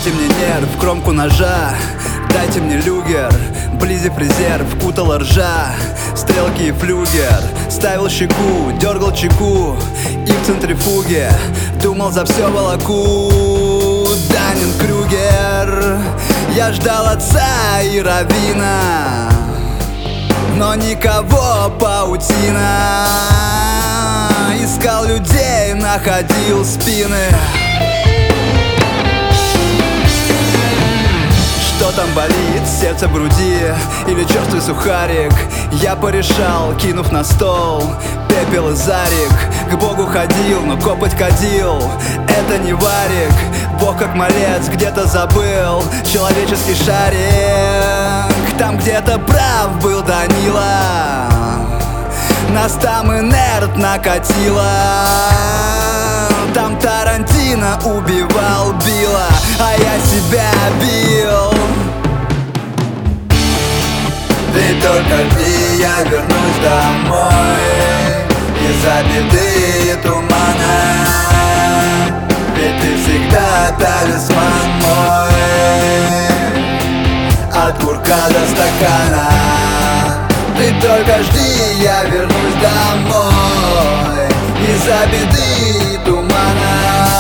Дайте мне нерв, кромку ножа, дайте мне люгер, близив резерв, кутала ржа, стрелки и флюгер. Ставил щеку, дергал чеку и в центрифуге думал за все волоку. Даннинг-Крюгер. Я ждал отца и раввина, но никого, паутина. Искал людей, находил спины. Что там болит, сердце в груди или черствый сухарик? Я порешал, кинув на стол пепел и зарик. К Богу ходил, но копоть кадил, это не варик. Бог как малец где-то забыл человеческий шарик. Там где-то прав был Данила, нас там инерт накатило. Там Тарантино убивал Билла, а я себя бил. Ведь только жди, я вернусь домой из-за беды и тумана. Ведь ты всегда талисман мой, от курка до стакана. Ты только жди, я вернусь домой из-за беды и тумана.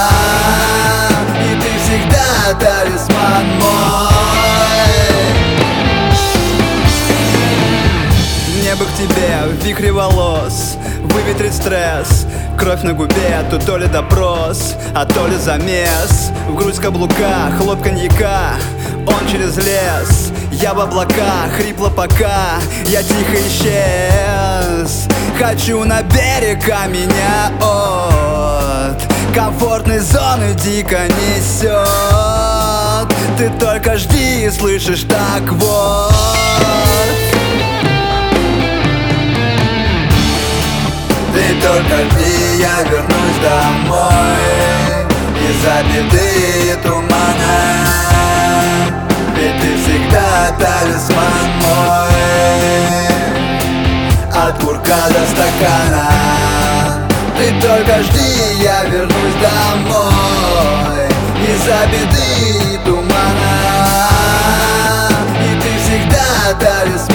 И ты всегда талисман мой. Мне бы к тебе в вихре волос выветрить стресс. Кровь на губе, тут то ли допрос, а то ли замес. В грудь каблука, хлоп коньяка, он через лес. Я в облаках, хрипло пока я тихо исчез. Хочу на берег, а меня от комфортной зоны дико несет. Ты только жди, слышишь, так вот. Ты только жди, я вернусь домой из-за беды и тумана. Ведь ты всегда талисман мой, от курка до стакана. Ты только жди, я вернусь домой из-за беды и тумана. И ты всегда талисман.